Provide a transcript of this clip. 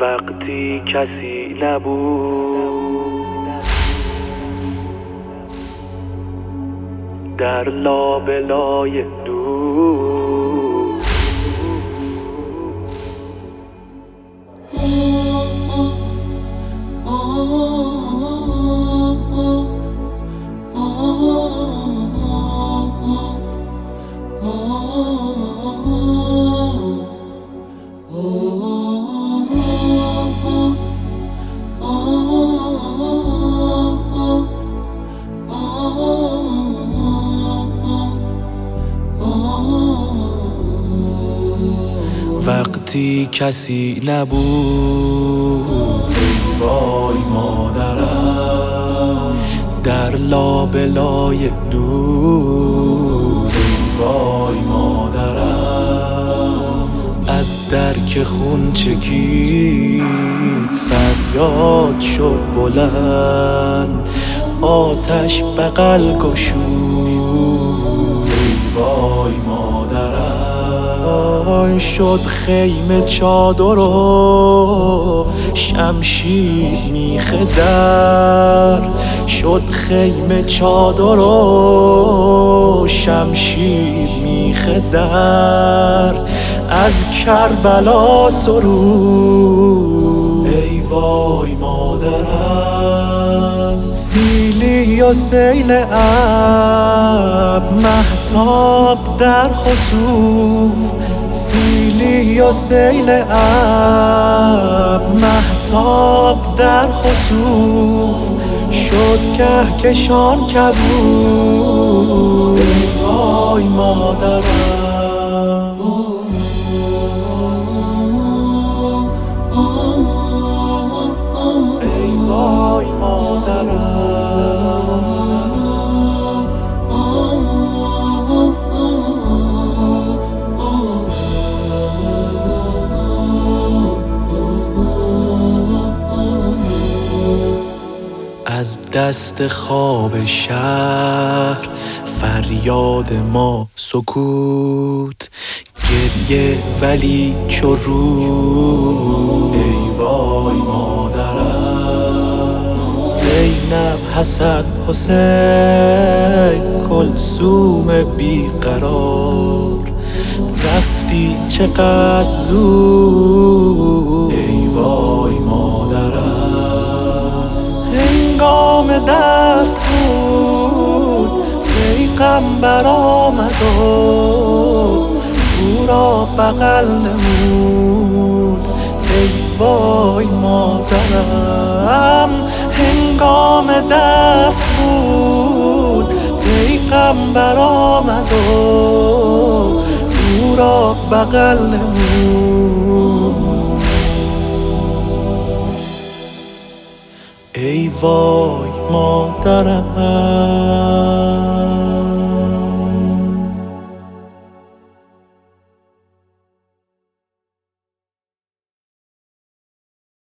وقتی کسی نبود در لابلای دور، وقتی کسی نبود ای وای مادرم در لابلای دور، ای وای مادرم از درک خون چکید فریاد شد بلند آتش بغل گشود، ای وای مادرم شد خیمه چادر و شمشیر میخ در، شد خیمه چادر و شمشیر میخ در از کربلا سرود، ای وای مادرم سیلی و سیل ابر مهتاب در خسوف، سیلی و سیل ابر مهتاب در خسوف شد کهکشان کبود، ای وای مادرم ای وای مادرم از دست خواب شهر فریاد ما سکوت، گریه ولی چو روح، ای وای مادرم زینب حسن حسین کلثوم بیقرار رفتی چقدر زود، ای وای مادرم هنگام دفن بود پیغمبر آمد و او را بغل نمود، ای وای مادرم هنگام دفن بود پیغمبر آمد و او را بغل نمود، ای وای مادرم